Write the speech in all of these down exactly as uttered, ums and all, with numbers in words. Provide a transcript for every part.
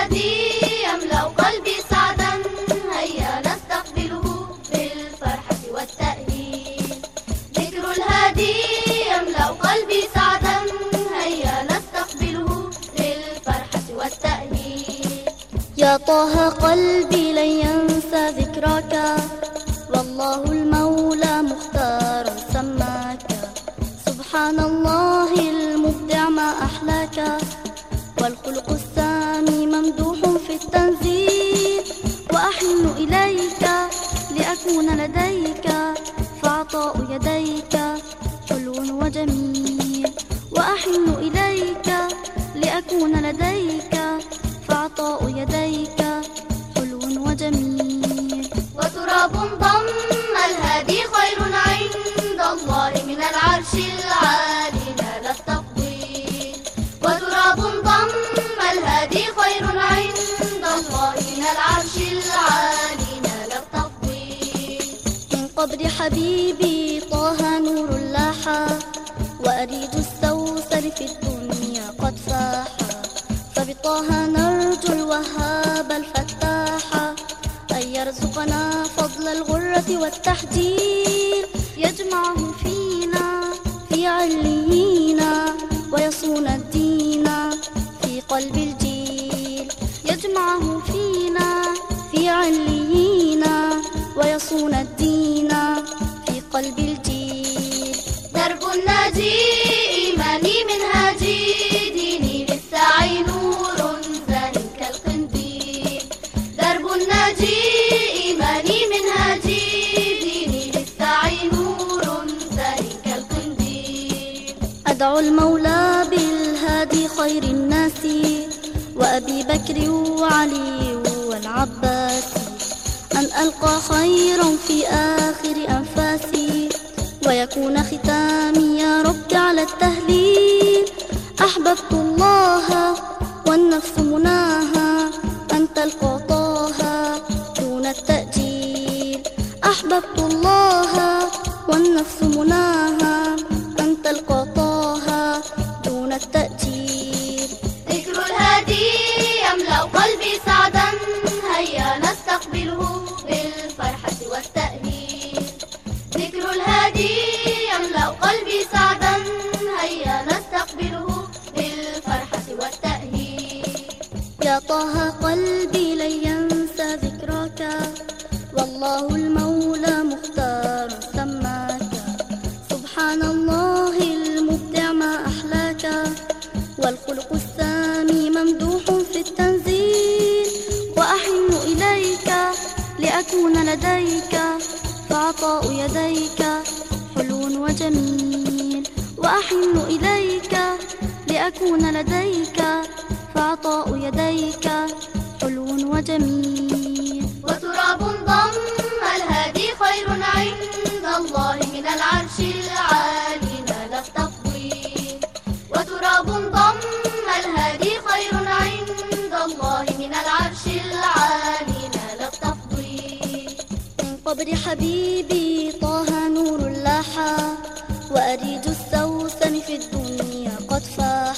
الهادي يملأ قلبي سعدا، هيا نستقبله بالفرحة والتأهيل. ذكر الهادي يملأ قلبي سعدا، هيا نستقبله بالفرحة والتأهيل. يا طه قلبي لن ينسى ذكراك، والله المولى مختار سماك. سبحان الله المبدع ما أحلاك، والخلق السامي ممدوح في التنزيل. وأحن إليك لأكون لديك، فعطاء يديك حلو وجميل. وأحن إليك لأكون لديك، فعطاء يديك حلو وجميل. وتراب ضم الهادي خير عند الله من العرش العالي نال التفضيل. وتراب ضم الهادي خير عند الله من العرش العالي نال التفضيل. من قبر حبيبي طه نور لاح، وأريد السوسن في الدنيا قد فاح. فبطه نرجو الوهاب الفتاح، أن يرزقنا فضل الغرة والتحجيل. يجمعه فينا في عليين، ويصون الدين في قلب الجيل. يجمعه فينا في عليين، ويصون الدين في قلب الجيل. درب الناجي إيماني منهاجي، ديني للسعي نور زاهٍ كالقنديل. درب الناجي إيماني منهاجي، ديني للسعي نور زاهٍ كالقنديل. أدعو المولى بالهادي خير الناس، وأبي بكر وعلي والعباس، أن ألقى خيرا في آخر أنفاسي، ويكون ختامي يا رب على التهليل. أحببت الله والنفس مناها، أن تلقى طه دون التأجيل. أحببت الله والنفس مناها، أن تلقى طه دون التأجيل. ذكر الهادي يملأ قلبي سعدا، هيا نستقبله بالفرحة والتأهيل. ذكر الهادي يملأ قلبي سعدا، هيا نستقبله بالفرحة والتأهيل. يا طه قلبي لن ينسى ذكراك، والله المولى مختار سماك. سبحان الله المبدع ما أحلاك، والخلق السامي ممدوح في التنزيل. وأحن إليك لأكون لديك، فعطاء يديك حلو وجميل. وأحن إليك لأكون لديك، فعطاء يديك حلو وجميل. وتراب ضم الهادي خير عند الله من العرش العالي نال التفضيل. وتراب ضم الهادي خير عند الله من العرش العالي نال التفضيل. من قبر حبيبي طه نور لاح، وأريد السوسن في الدنيا قد فاح.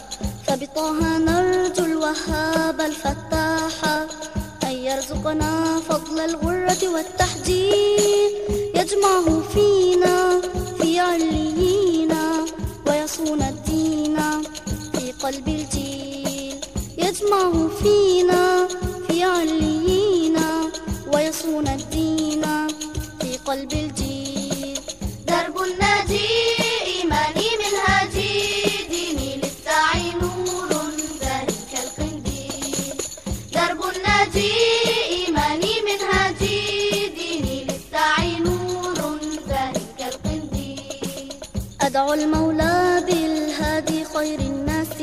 فبطه نرجو الوهاب الفتاح، أن يرزقنا فضل الغرة والتحجيل. يجمعه فينا في عليين، ويصون الدين في قلب الجيل. يجمعه فينا في عليين، ويصون الدين في قلب الجيل. درب الناجي إيماني منهاجي، ديني للسعي نور زاهٍ كالقنديل. درب الناجي إيماني منهاجي، ديني للسعي نور زاهٍ كالقنديل. أدعو المولى بالهادي خير الناس،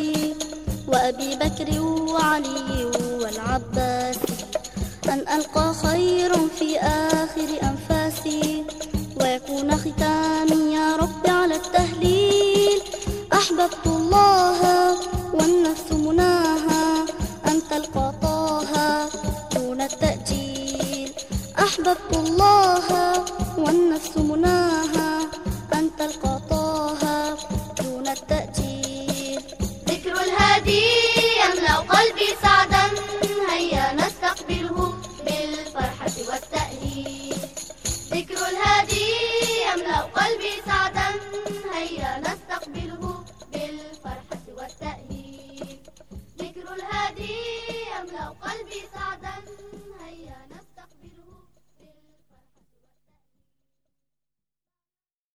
وأبي بكر وعلي والعباس، أن ألقى خيرا في آخر أنفاسي، ويكون ختامي يا رب على التهليل. أحببت الله والنفس مناها، أن تلقى طه دون التأجيل. أحببت الله والنفس مناها، أن تلقى طه دون التأجيل. ذكر الهادي يملأ قلبي سعدا، ذكر